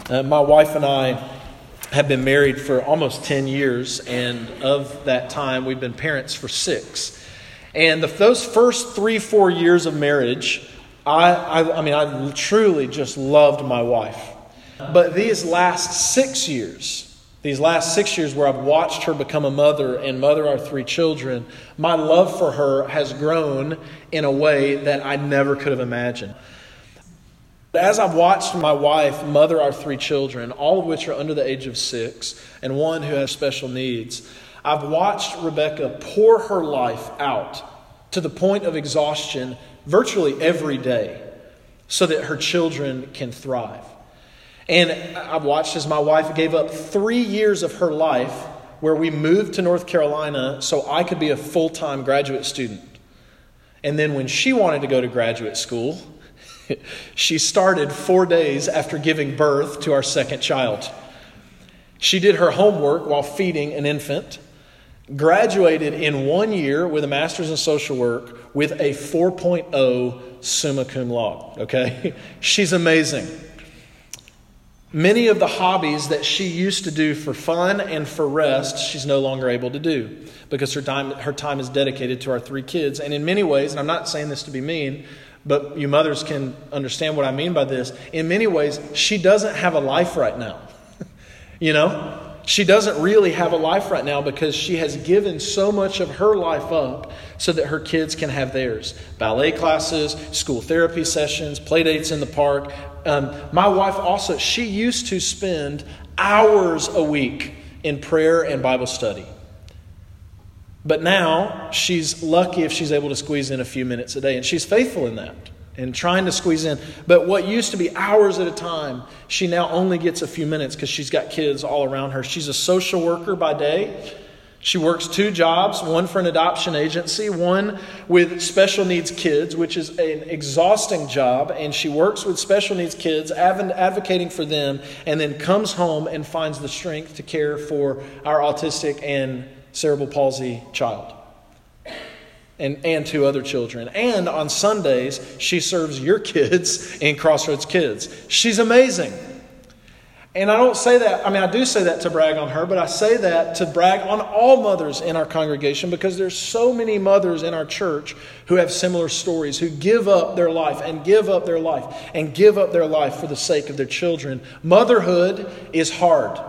My wife and I have been married for almost 10 years, and of that time, we've been parents for 6. And those first 3-4 years of marriage, I truly just loved my wife. But these last 6 years where I've watched her become a mother and mother our 3 children, my love for her has grown in a way that I never could have imagined. As I've watched my wife mother our 3 children, all of which are under the age of 6, and one who has special needs, I've watched Rebecca pour her life out to the point of exhaustion virtually every day so that her children can thrive. And I've watched as my wife gave up 3 years of her life where we moved to North Carolina so I could be a full-time graduate student. And then when she wanted to go to graduate school, she started 4 days after giving birth to our second child. She did her homework while feeding an infant, graduated in 1 year with a master's in social work with a 4.0 summa cum laude. Okay? She's amazing. Many of the hobbies that she used to do for fun and for rest, she's no longer able to do because her time is dedicated to our 3 kids. And in many ways, and I'm not saying this to be mean, but you mothers can understand what I mean by this. In many ways, she doesn't have a life right now. She doesn't really have a life right now because she has given so much of her life up so that her kids can have theirs. Ballet classes, school therapy sessions, play dates in the park. My wife also, she used to spend hours a week in prayer and Bible study. But now she's lucky if she's able to squeeze in a few minutes a day. And she's faithful in that and trying to squeeze in. But what used to be hours at a time, she now only gets a few minutes because she's got kids all around her. She's a social worker by day. She works 2 jobs, one for an adoption agency, one with special needs kids, which is an exhausting job. And she works with special needs kids, advocating for them, and then comes home and finds the strength to care for our autistic and cerebral palsy child and 2 other children. And on Sundays, she serves your kids in Crossroads Kids. She's amazing. And I don't say that, I do say that to brag on her, but I say that to brag on all mothers in our congregation because there's so many mothers in our church who have similar stories, who give up their life and give up their life and give up their life for the sake of their children. Motherhood is hard.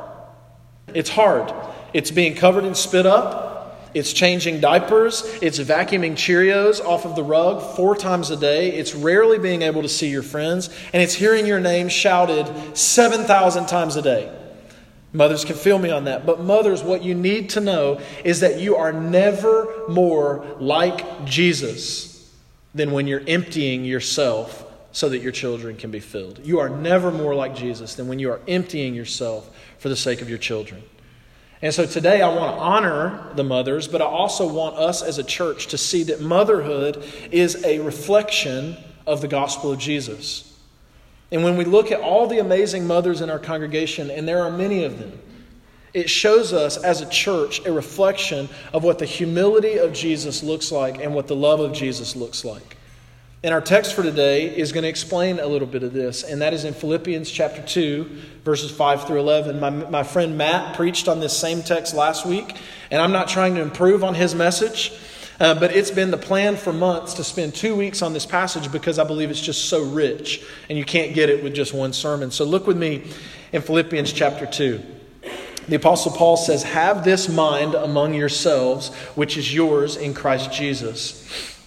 It's hard. It's being covered in spit up. It's changing diapers. It's vacuuming Cheerios off of the rug 4 times a day. It's rarely being able to see your friends. And it's hearing your name shouted 7,000 times a day. Mothers can feel me on that. But mothers, what you need to know is that you are never more like Jesus than when you're emptying yourself so that your children can be filled. You are never more like Jesus than when you are emptying yourself for the sake of your children. And so today I want to honor the mothers, but I also want us as a church to see that motherhood is a reflection of the gospel of Jesus. And when we look at all the amazing mothers in our congregation, and there are many of them, it shows us as a church a reflection of what the humility of Jesus looks like and what the love of Jesus looks like. And our text for today is going to explain a little bit of this, and that is in Philippians chapter 2, verses 5 through 11. My friend Matt preached on this same text last week, and I'm not trying to improve on his message, but it's been the plan for months to spend 2 weeks on this passage because I believe it's just so rich, and you can't get it with just one sermon. So look with me in Philippians chapter 2. The Apostle Paul says, "Have this mind among yourselves, which is yours in Christ Jesus,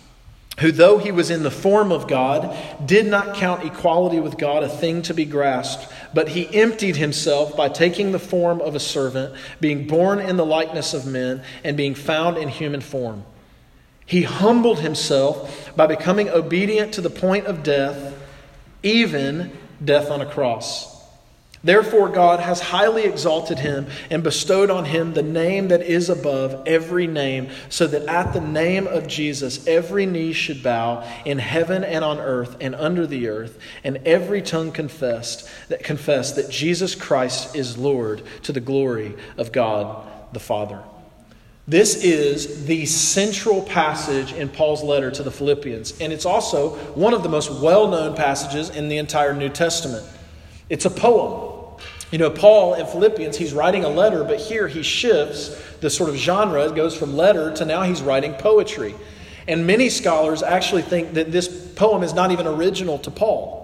who though he was in the form of God, did not count equality with God a thing to be grasped, but he emptied himself by taking the form of a servant, being born in the likeness of men, and being found in human form. He humbled himself by becoming obedient to the point of death, even death on a cross. Therefore God has highly exalted him and bestowed on him the name that is above every name, so that at the name of Jesus every knee should bow in heaven and on earth and under the earth, and every tongue confess that Jesus Christ is Lord, to the glory of God the Father." This is the central passage in Paul's letter to the Philippians, and it's also one of the most well-known passages in the entire New Testament. It's a poem. Paul in Philippians, he's writing a letter, but here he shifts the sort of genre. It goes from letter to now he's writing poetry. And many scholars actually think that this poem is not even original to Paul.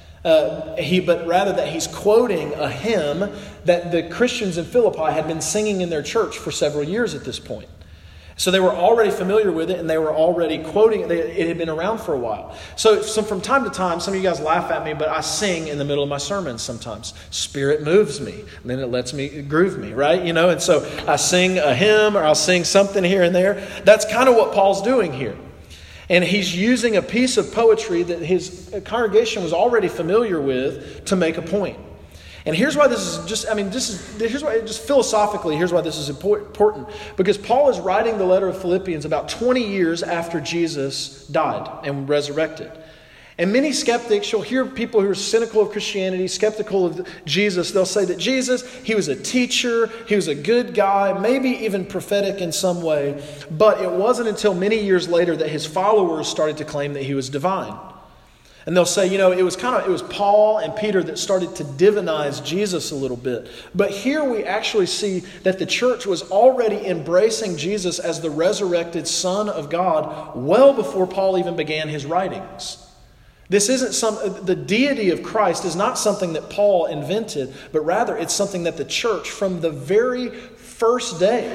But rather that he's quoting a hymn that the Christians in Philippi had been singing in their church for several years at this point. So they were already familiar with it, and they were already quoting it. It had been around for a while. So from time to time, some of you guys laugh at me, but I sing in the middle of my sermons sometimes. Spirit moves me, and then it lets me groove me, right? And so I sing a hymn, or I'll sing something here and there. That's kind of what Paul's doing here. And he's using a piece of poetry that his congregation was already familiar with to make a point. And here's why this is here's why philosophically, here's why this is important. Because Paul is writing the letter of Philippians about 20 years after Jesus died and resurrected. And many skeptics, you'll hear people who are cynical of Christianity, skeptical of Jesus, they'll say that Jesus, he was a teacher, he was a good guy, maybe even prophetic in some way. But it wasn't until many years later that his followers started to claim that he was divine. And they'll say, it was Paul and Peter that started to divinize Jesus a little bit. But here we actually see that the church was already embracing Jesus as the resurrected Son of God well before Paul even began his writings. This isn't the deity of Christ is not something that Paul invented, but rather it's something that the church from the very first day,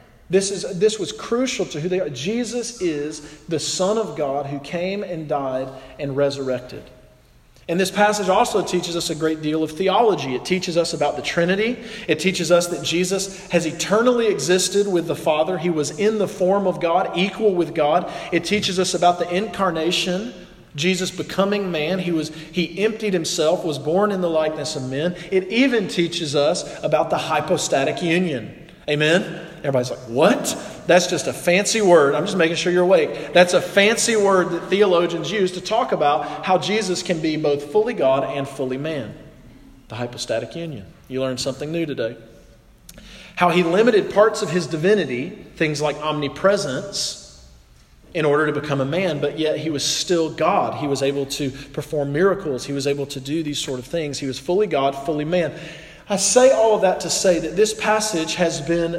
this was crucial to who they are. Jesus is the Son of God who came and died and resurrected. And this passage also teaches us a great deal of theology. It teaches us about the Trinity. It teaches us that Jesus has eternally existed with the Father. He was in the form of God, equal with God. It teaches us about the incarnation, Jesus becoming man. He emptied himself, was born in the likeness of men. It even teaches us about the hypostatic union. Amen? Everybody's like, what? That's just a fancy word. I'm just making sure you're awake. That's a fancy word that theologians use to talk about how Jesus can be both fully God and fully man. The hypostatic union. You learned something new today. How he limited parts of his divinity, things like omnipresence, in order to become a man, but yet he was still God. He was able to perform miracles. He was able to do these sort of things. He was fully God, fully man. I say all of that to say that this passage has been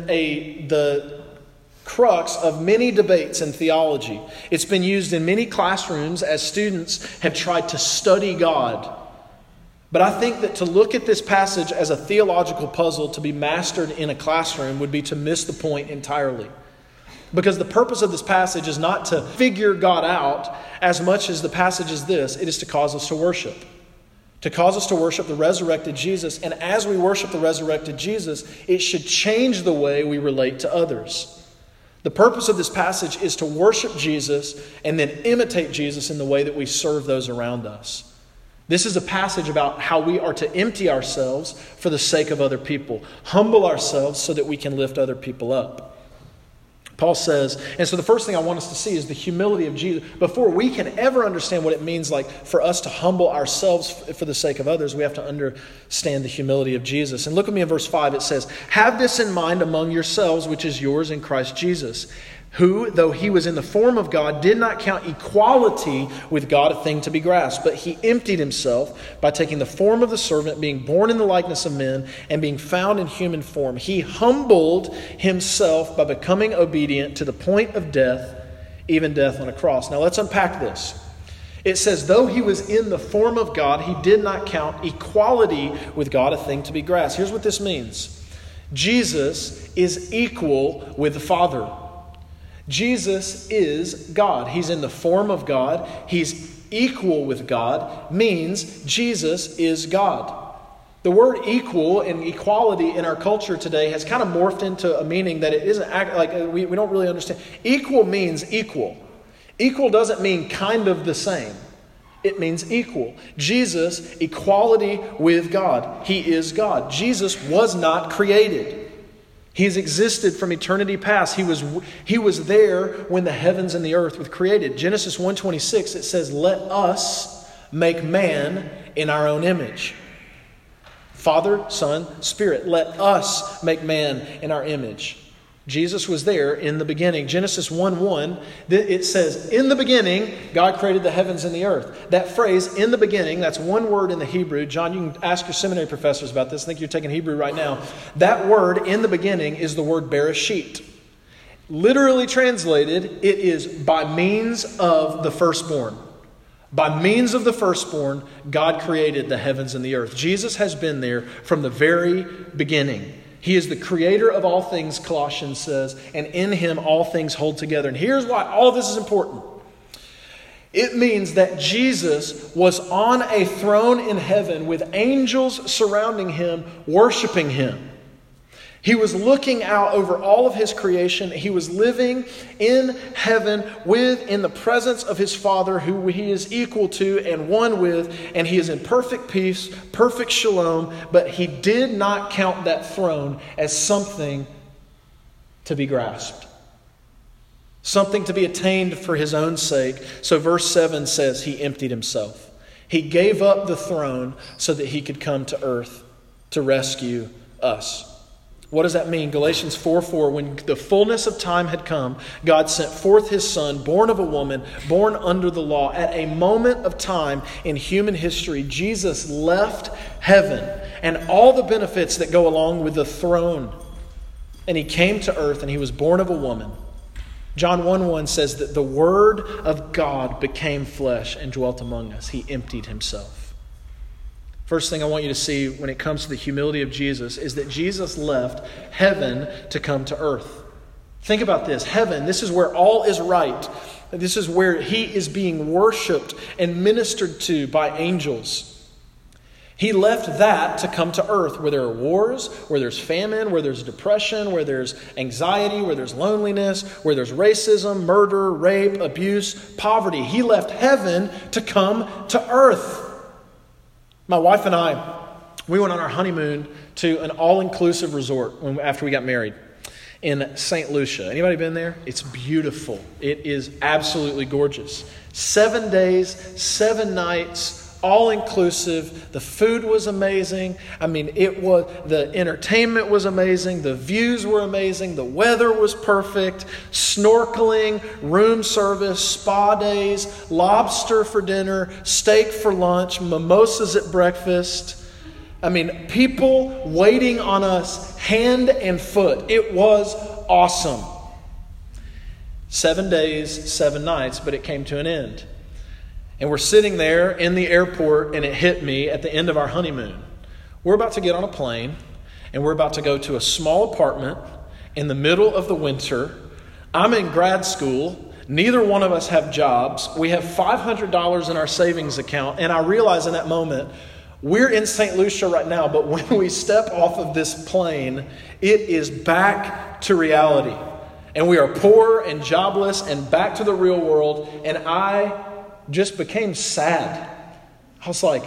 the crux of many debates in theology. It's been used in many classrooms as students have tried to study God. But I think that to look at this passage as a theological puzzle to be mastered in a classroom would be to miss the point entirely. Because the purpose of this passage is not to figure God out as much as the passage is this. It is to cause us to worship. To cause us to worship the resurrected Jesus. And as we worship the resurrected Jesus, it should change the way we relate to others. The purpose of this passage is to worship Jesus and then imitate Jesus in the way that we serve those around us. This is a passage about how we are to empty ourselves for the sake of other people. Humble ourselves so that we can lift other people up. Paul says, and so the first thing I want us to see is the humility of Jesus. Before we can ever understand what it means like for us to humble ourselves for the sake of others, we have to understand the humility of Jesus. And look at me in verse 5. It says, have this in mind among yourselves, which is yours in Christ Jesus, who, though he was in the form of God, did not count equality with God a thing to be grasped, but he emptied himself by taking the form of the servant, being born in the likeness of men, and being found in human form. He humbled himself by becoming obedient to the point of death, even death on a cross. Now let's unpack this. It says, though he was in the form of God, he did not count equality with God a thing to be grasped. Here's what this means. Jesus is equal with the Father. Jesus is God. He's in the form of God. He's equal with God. Means Jesus is God. The word equal and equality in our culture today has kind of morphed into a meaning that it isn't like we don't really understand. Equal means equal. Equal doesn't mean kind of the same. It means equal. Jesus, equality with God. He is God. Jesus was not created. He has existed from eternity past. He was there when the heavens and the earth were created. Genesis 1:26, it says, let us make man in our own image. Father, Son, Spirit, let us make man in our image. Jesus was there in the beginning. Genesis 1:1, it says, in the beginning, God created the heavens and the earth. That phrase, in the beginning, that's one word in the Hebrew. John, you can ask your seminary professors about this. I think you're taking Hebrew right now. That word, in the beginning, is the word bereshit. Literally translated, it is by means of the firstborn. By means of the firstborn, God created the heavens and the earth. Jesus has been there from the very beginning. He is the creator of all things, Colossians says, and in him all things hold together. And here's why all this is important. It means that Jesus was on a throne in heaven with angels surrounding him, worshiping him. He was looking out over all of his creation. He was living in heaven in the presence of his Father, who he is equal to and one with, and he is in perfect peace, perfect shalom, but he did not count that throne as something to be grasped, something to be attained for his own sake. So verse 7 says he emptied himself. He gave up the throne so that he could come to earth to rescue us. What does that mean? Galatians 4:4, when the fullness of time had come, God sent forth his Son, born of a woman, born under the law. At a moment of time in human history, Jesus left heaven and all the benefits that go along with the throne. And he came to earth and he was born of a woman. John 1:1 says that the Word of God became flesh and dwelt among us. He emptied himself. First thing I want you to see when it comes to the humility of Jesus is that Jesus left heaven to come to earth. Think about this. Heaven, this is where all is right. This is where he is being worshiped and ministered to by angels. He left that to come to earth where there are wars, where there's famine, where there's depression, where there's anxiety, where there's loneliness, where there's racism, murder, rape, abuse, poverty. He left heaven to come to earth. My wife and I, we went on our honeymoon to an all-inclusive resort after we got married in St. Lucia. Anybody been there? It's beautiful. It is absolutely gorgeous. 7 days, 7 nights, all-inclusive. The food was amazing. The entertainment was amazing. The views were amazing. The weather was perfect. Snorkeling, room service, spa days, lobster for dinner, steak for lunch, mimosas at breakfast. People waiting on us hand and foot. It was awesome. 7 days, 7 nights, but it came to an end. And we're sitting there in the airport, and it hit me at the end of our honeymoon. We're about to get on a plane, and we're about to go to a small apartment in the middle of the winter. I'm in grad school. Neither one of us have jobs. We have $500 in our savings account. And I realize in that moment, we're in St. Lucia right now, but when we step off of this plane, it is back to reality. And we are poor and jobless and back to the real world. And I just became sad. I was like,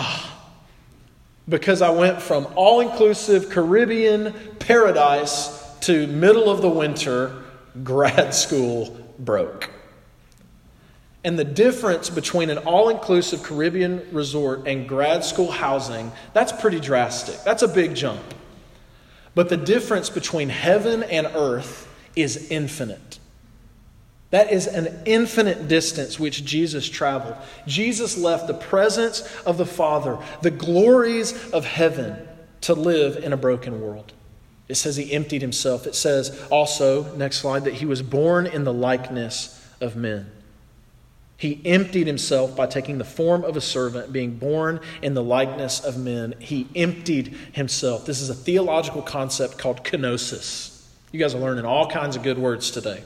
because I went from all-inclusive Caribbean paradise to middle of the winter grad school broke. And the difference between an all-inclusive Caribbean resort and grad school housing, that's pretty drastic. That's a big jump. But the difference between heaven and earth is infinite. That is an infinite distance which Jesus traveled. Jesus left the presence of the Father, the glories of heaven, to live in a broken world. It says he emptied himself. It says also, next slide, that he was born in the likeness of men. He emptied himself by taking the form of a servant, being born in the likeness of men. He emptied himself. This is a theological concept called kenosis. You guys are learning all kinds of good words today.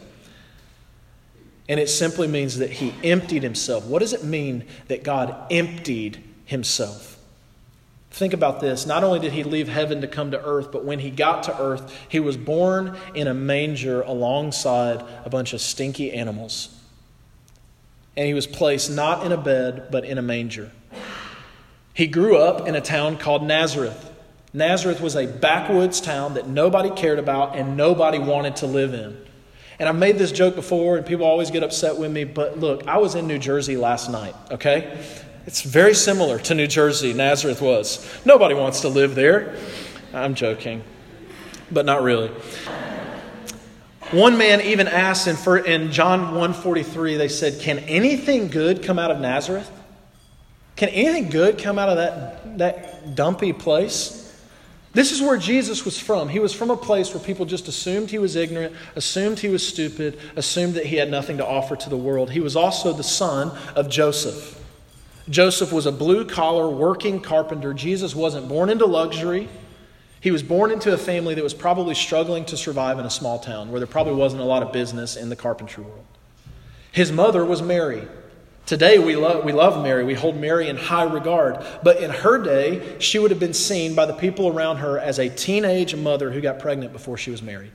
And it simply means that he emptied himself. What does it mean that God emptied himself? Think about this. Not only did he leave heaven to come to earth, but when he got to earth, he was born in a manger alongside a bunch of stinky animals. And he was placed not in a bed, but in a manger. He grew up in a town called Nazareth. Nazareth was a backwoods town that nobody cared about and nobody wanted to live in. And I've made this joke before, and people always get upset with me. But look, I was in New Jersey last night, okay? It's very similar to New Jersey, Nazareth was. Nobody wants to live there. I'm joking, but not really. One man even asked in John 1:43, they said, can anything good come out of Nazareth? Can anything good come out of that dumpy place? This is where Jesus was from. He was from a place where people just assumed he was ignorant, assumed he was stupid, assumed that he had nothing to offer to the world. He was also the son of Joseph. Joseph was a blue-collar working carpenter. Jesus wasn't born into luxury. He was born into a family that was probably struggling to survive in a small town where there probably wasn't a lot of business in the carpentry world. His mother was Mary. Today we love Mary. We hold Mary in high regard. But in her day, she would have been seen by the people around her as a teenage mother who got pregnant before she was married.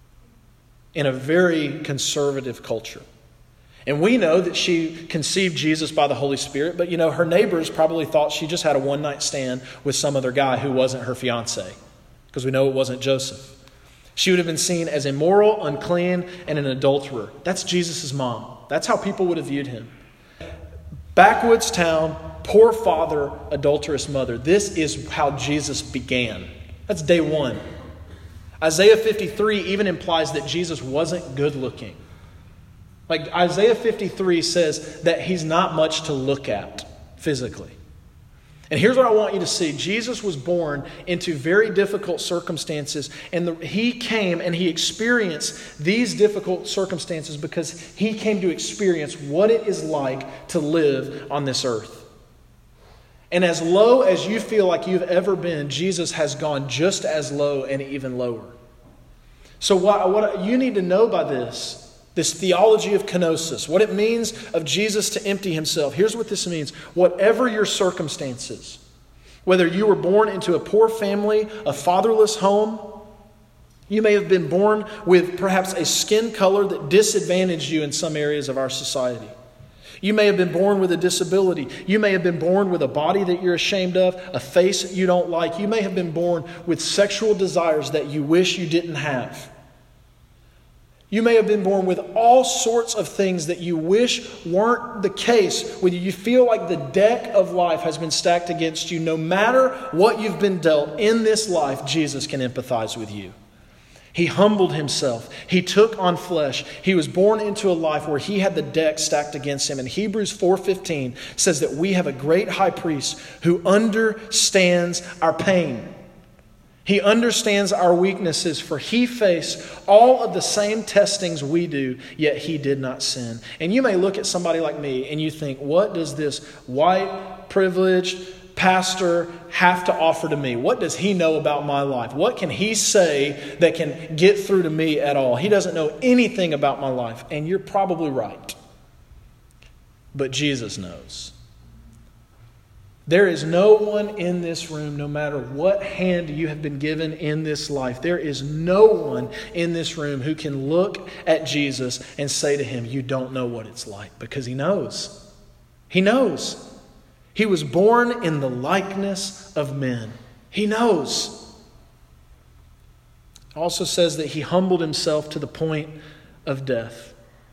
In a very conservative culture. And we know that she conceived Jesus by the Holy Spirit, but her neighbors probably thought she just had a one-night stand with some other guy who wasn't her fiancé, because we know it wasn't Joseph. She would have been seen as immoral, unclean, and an adulterer. That's Jesus' mom. That's how people would have viewed him. Backwoods town, poor father, adulterous mother. This is how Jesus began. That's day one. Isaiah 53 even implies that Jesus wasn't good looking. Like Isaiah 53 says that he's not much to look at physically. And here's what I want you to see. Jesus was born into very difficult circumstances, and he came and he experienced these difficult circumstances because he came to experience what it is like to live on this earth. And as low as you feel like you've ever been, Jesus has gone just as low and even lower. So what you need to know by this theology of kenosis, what it means of Jesus to empty himself. Here's what this means. Whatever your circumstances, whether you were born into a poor family, a fatherless home, you may have been born with perhaps a skin color that disadvantaged you in some areas of our society. You may have been born with a disability. You may have been born with a body that you're ashamed of, a face that you don't like. You may have been born with sexual desires that you wish you didn't have. You may have been born with all sorts of things that you wish weren't the case. When you feel like the deck of life has been stacked against you, no matter what you've been dealt in this life, Jesus can empathize with you. He humbled himself. He took on flesh. He was born into a life where he had the deck stacked against him. And Hebrews 4:15 says that we have a great high priest who understands our pain. He understands our weaknesses, for he faced all of the same testings we do, yet he did not sin. And you may look at somebody like me and you think, what does this white, privileged pastor have to offer to me? What does he know about my life? What can he say that can get through to me at all? He doesn't know anything about my life. And you're probably right. But Jesus knows. There is no one in this room, no matter what hand you have been given in this life, there is no one in this room who can look at Jesus and say to him, you don't know what it's like, because he knows. He knows. He was born in the likeness of men. He knows. It also says that he humbled himself to the point of death.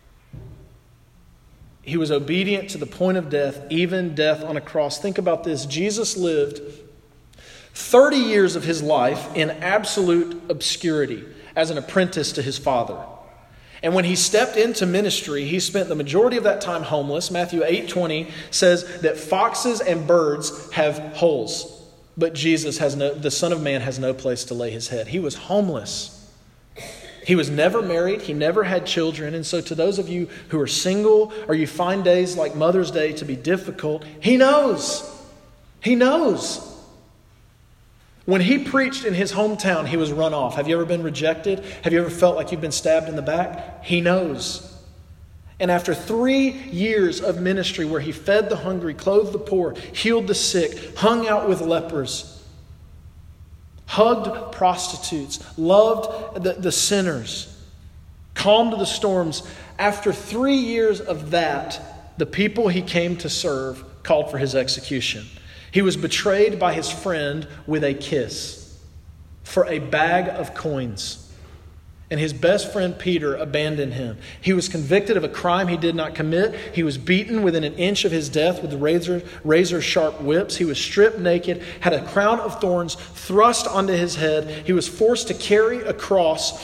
He was obedient to the point of death, even death on a cross. Think about this. Jesus lived 30 years of his life in absolute obscurity as an apprentice to his father. And when he stepped into ministry, he spent the majority of that time homeless. Matthew 8:20 says that foxes and birds have holes, but Jesus the Son of Man has no place to lay his head. He was homeless. He was never married. He never had children. And so to those of you who are single or you find days like Mother's Day to be difficult, he knows. He knows. When he preached in his hometown, he was run off. Have you ever been rejected? Have you ever felt like you've been stabbed in the back? He knows. And after 3 years of ministry where he fed the hungry, clothed the poor, healed the sick, hung out with lepers, hugged prostitutes, loved the sinners, calmed the storms. After 3 years of that, the people he came to serve called for his execution. He was betrayed by his friend with a kiss for a bag of coins. And his best friend Peter abandoned him. He was convicted of a crime he did not commit. He was beaten within an inch of his death with razor-sharp whips. He was stripped naked, had a crown of thorns thrust onto his head. He was forced to carry a cross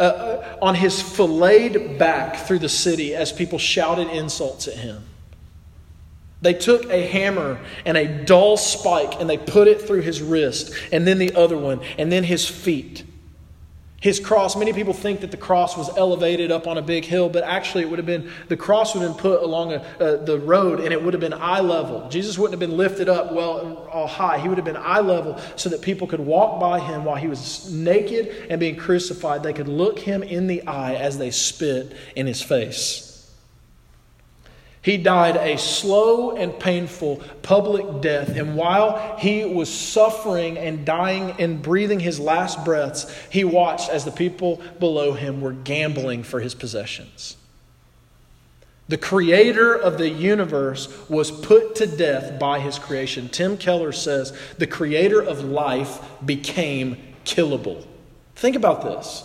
on his filleted back through the city as people shouted insults at him. They took a hammer and a dull spike and they put it through his wrist, and then the other one, and then his feet. His cross, many people think that the cross was elevated up on a big hill, but actually the cross would have been put along the road, and it would have been eye level. Jesus wouldn't have been lifted up all high. He would have been eye level so that people could walk by him while he was naked and being crucified. They could look him in the eye as they spit in his face. He died a slow and painful public death. And while he was suffering and dying and breathing his last breaths, he watched as the people below him were gambling for his possessions. The creator of the universe was put to death by his creation. Tim Keller says the creator of life became killable. Think about this.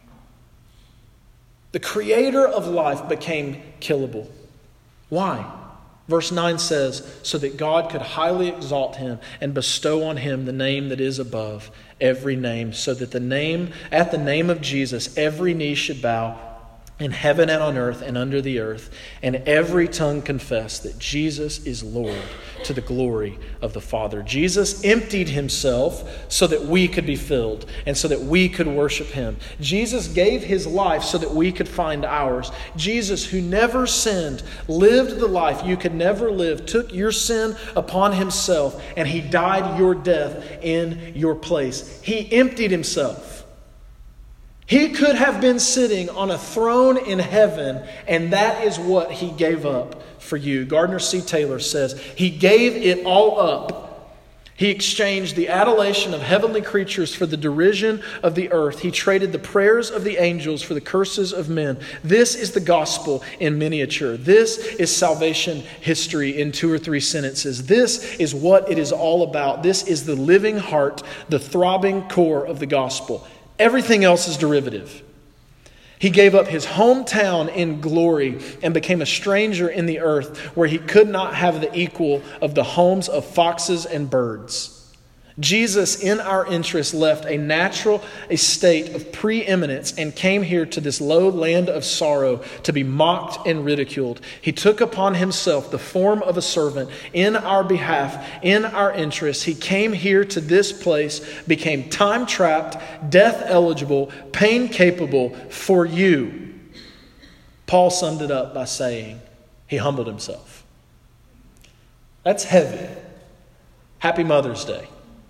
The creator of life became killable. Why? Verse 9 says, so that God could highly exalt him and bestow on him the name that is above every name, so that at the name of Jesus, every knee should bow in heaven and on earth and under the earth, and every tongue confess that Jesus is Lord, to the glory of the Father. Jesus emptied himself so that we could be filled and so that we could worship him. Jesus gave his life so that we could find ours. Jesus, who never sinned, lived the life you could never live, took your sin upon himself, and he died your death in your place. He emptied himself. He could have been sitting on a throne in heaven, and that is what he gave up for you. Gardner C. Taylor says, he gave it all up. He exchanged the adulation of heavenly creatures for the derision of the earth. He traded the prayers of the angels for the curses of men. This is the gospel in miniature. This is salvation history in 2 or 3 sentences. This is what it is all about. This is the living heart, the throbbing core of the gospel. Everything else is derivative. He gave up his hometown in glory and became a stranger in the earth where he could not have the equal of the homes of foxes and birds. Jesus, in our interest, left a natural estate of preeminence and came here to this low land of sorrow to be mocked and ridiculed. He took upon himself the form of a servant in our behalf, in our interest. He came here to this place, became time-trapped, death-eligible, pain-capable for you. Paul summed it up by saying, he humbled himself. That's heavy. Happy Mother's Day.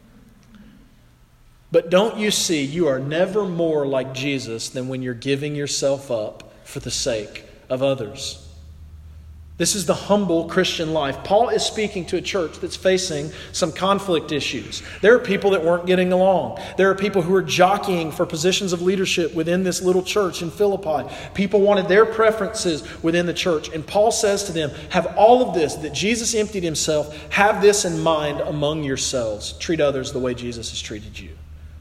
But don't you see, you are never more like Jesus than when you're giving yourself up for the sake of others. This is the humble Christian life. Paul is speaking to a church that's facing some conflict issues. There are people that weren't getting along. There are people who are jockeying for positions of leadership within this little church in Philippi. People wanted their preferences within the church. And Paul says to them, have all of this, that Jesus emptied himself, have this in mind among yourselves. Treat others the way Jesus has treated you.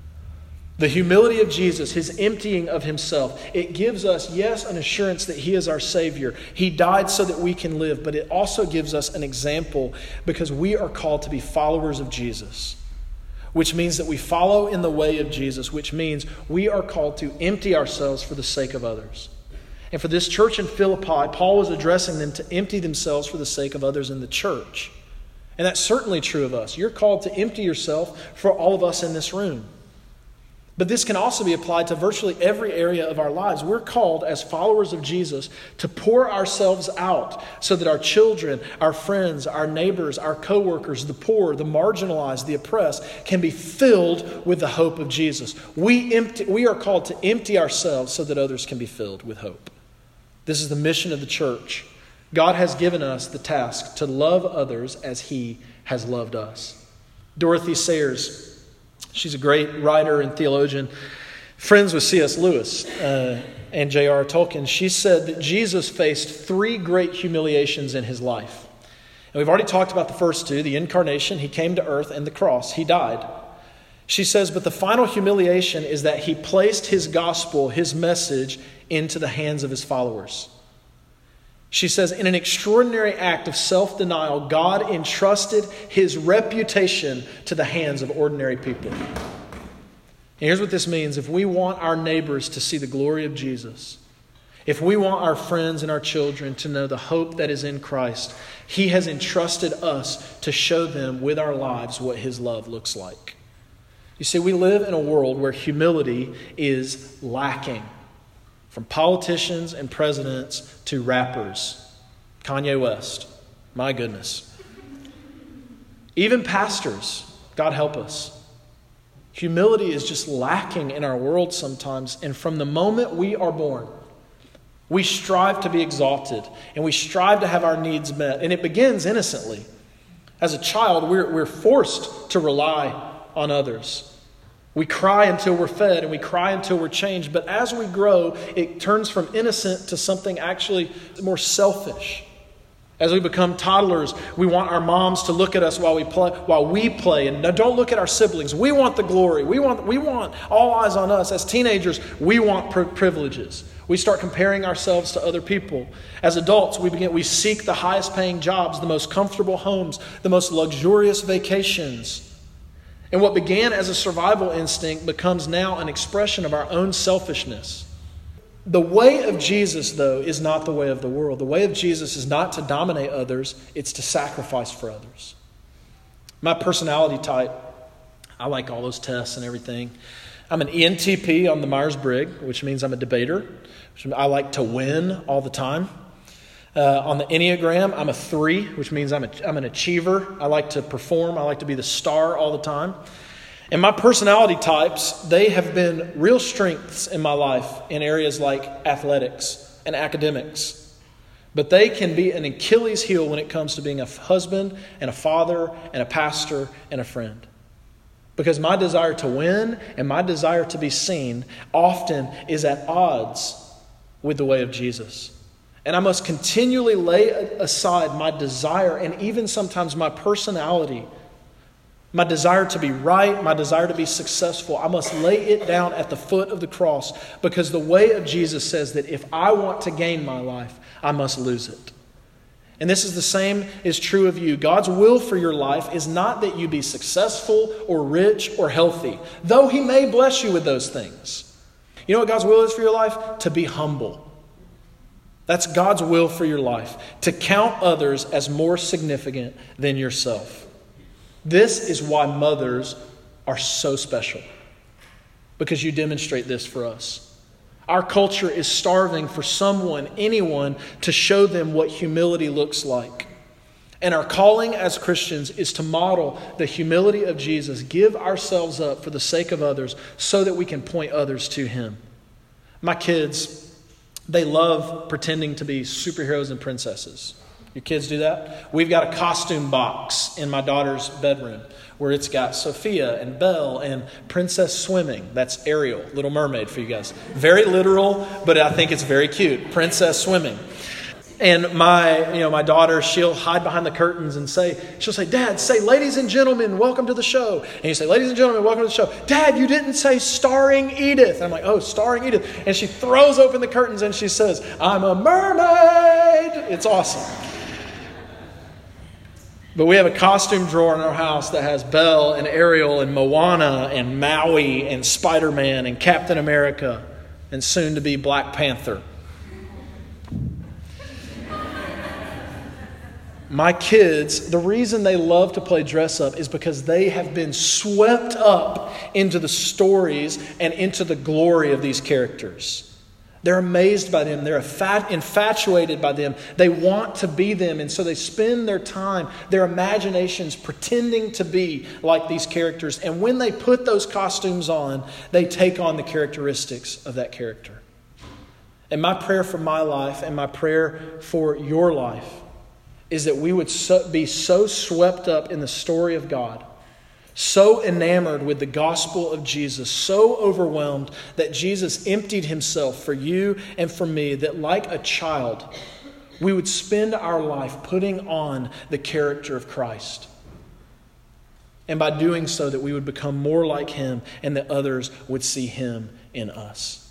The humility of Jesus, his emptying of himself, it gives us, yes, an assurance that he is our Savior. He died so that we can live, but it also gives us an example because we are called to be followers of Jesus, which means that we follow in the way of Jesus, which means we are called to empty ourselves for the sake of others. And for this church in Philippi, Paul was addressing them to empty themselves for the sake of others in the church. And that's certainly true of us. You're called to empty yourself for all of us in this room. But this can also be applied to virtually every area of our lives. We're called as followers of Jesus to pour ourselves out so that our children, our friends, our neighbors, our coworkers, the poor, the marginalized, the oppressed can be filled with the hope of Jesus. We are called to empty ourselves so that others can be filled with hope. This is the mission of the church. God has given us the task to love others as he has loved us. Dorothy Sayers, she's a great writer and theologian, friends with C.S. Lewis and J.R. Tolkien. She said that Jesus faced 3 great humiliations in his life. And we've already talked about the first 2, the incarnation, he came to earth, and the cross, he died. She says, but the final humiliation is that he placed his gospel, his message, into the hands of his followers. She says, in an extraordinary act of self-denial, God entrusted his reputation to the hands of ordinary people. And here's what this means. If we want our neighbors to see the glory of Jesus, if we want our friends and our children to know the hope that is in Christ, He has entrusted us to show them with our lives what His love looks like. You see, we live in a world where humility is lacking. From politicians and presidents to rappers. Kanye West. My goodness. Even pastors. God help us. Humility is just lacking in our world sometimes. And from the moment we are born, we strive to be exalted. And we strive to have our needs met. And it begins innocently. As a child, we're forced to rely on others. We cry until we're fed and we cry until we're changed. But as we grow, it turns from innocent to something actually more selfish. As we become toddlers, we want our moms to look at us while we play. And don't look at our siblings. We want the glory. We want all eyes on us. As teenagers, we want privileges. We start comparing ourselves to other people. As adults, we seek the highest paying jobs, the most comfortable homes, the most luxurious vacations. And what began as a survival instinct becomes now an expression of our own selfishness. The way of Jesus, though, is not the way of the world. The way of Jesus is not to dominate others, it's to sacrifice for others. My personality type, I like all those tests and everything. I'm an ENTP on the Myers-Briggs, which means I'm a debater. I like to win all the time. On the Enneagram, I'm a 3, which means I'm an achiever. I like to perform. I like to be the star all the time. And my personality types, they have been real strengths in my life in areas like athletics and academics. But they can be an Achilles heel when it comes to being a husband and a father and a pastor and a friend. Because my desire to win and my desire to be seen often is at odds with the way of Jesus. And I must continually lay aside my desire and even sometimes my personality, my desire to be right, my desire to be successful. I must lay it down at the foot of the cross because the way of Jesus says that if I want to gain my life, I must lose it. And this is the same is true of you. God's will for your life is not that you be successful or rich or healthy, though He may bless you with those things. You know what God's will is for your life? To be humble. That's God's will for your life, to count others as more significant than yourself. This is why mothers are so special, because you demonstrate this for us. Our culture is starving for someone, anyone, to show them what humility looks like. And our calling as Christians is to model the humility of Jesus, give ourselves up for the sake of others so that we can point others to Him. My kids, they love pretending to be superheroes and princesses. Your kids do that? We've got a costume box in my daughter's bedroom where it's got Sophia and Belle and Princess Swimming. That's Ariel, Little Mermaid for you guys. Very literal, but I think it's very cute. Princess Swimming. And my daughter, she'll hide behind the curtains and she'll say, Dad, say, ladies and gentlemen, welcome to the show. And you say, ladies and gentlemen, welcome to the show. Dad, you didn't say starring Edith. And I'm like, oh, starring Edith. And she throws open the curtains and she says, I'm a mermaid. It's awesome. But we have a costume drawer in our house that has Belle and Ariel and Moana and Maui and Spider-Man and Captain America and soon to be Black Panther. My kids, the reason they love to play dress up is because they have been swept up into the stories and into the glory of these characters. They're amazed by them. They're infatuated by them. They want to be them. And so they spend their time, their imaginations pretending to be like these characters. And when they put those costumes on, they take on the characteristics of that character. And my prayer for my life and my prayer for your life is that we would be so swept up in the story of God, so enamored with the gospel of Jesus, so overwhelmed that Jesus emptied Himself for you and for me, that like a child, we would spend our life putting on the character of Christ. And by doing so, that we would become more like Him and that others would see Him in us.